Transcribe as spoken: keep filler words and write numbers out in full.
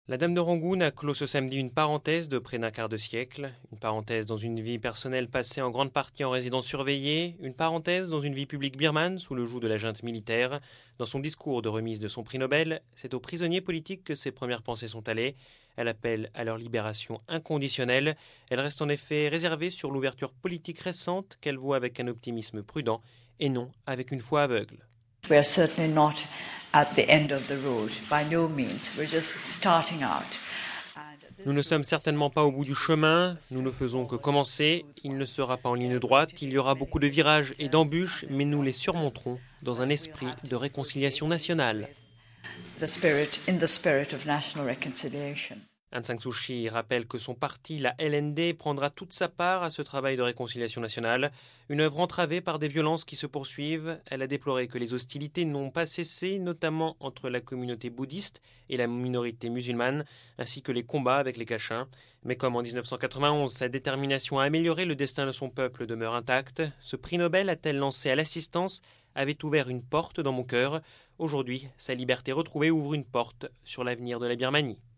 La Dame de Rangoon a clos ce samedi une parenthèse de près d'un quart de siècle, une parenthèse dans une vie personnelle passée en grande partie en résidence surveillée, une parenthèse dans une vie publique birmane sous le joug de la junte militaire. Dans son discours de remise de son prix Nobel, c'est aux prisonniers politiques que ses premières pensées sont allées. Elle appelle à leur libération inconditionnelle. Elle reste en effet réservée sur l'ouverture politique récente qu'elle voit avec un optimisme prudent et non avec une foi aveugle. We are certainly not at the end of the road, by no means. We're just starting out. Nous ne sommes certainement pas au bout du chemin, nous ne faisons que commencer, il ne sera pas en ligne droite, il y aura beaucoup de virages et d'embûches, mais nous les surmonterons dans un esprit de réconciliation nationale. The spirit, in the spirit of national reconciliation. Aung San Suu Kyi rappelle que son parti, la L N D, prendra toute sa part à ce travail de réconciliation nationale, une œuvre entravée par des violences qui se poursuivent. Elle a déploré que les hostilités n'ont pas cessé, notamment entre la communauté bouddhiste et la minorité musulmane, ainsi que les combats avec les Kachins. Mais comme en dix-neuf cent quatre-vingt-onze, sa détermination à améliorer le destin de son peuple demeure intacte, ce prix Nobel, a-t-elle lancé à l'assistance, avait ouvert une porte dans mon cœur. Aujourd'hui, sa liberté retrouvée ouvre une porte sur l'avenir de la Birmanie.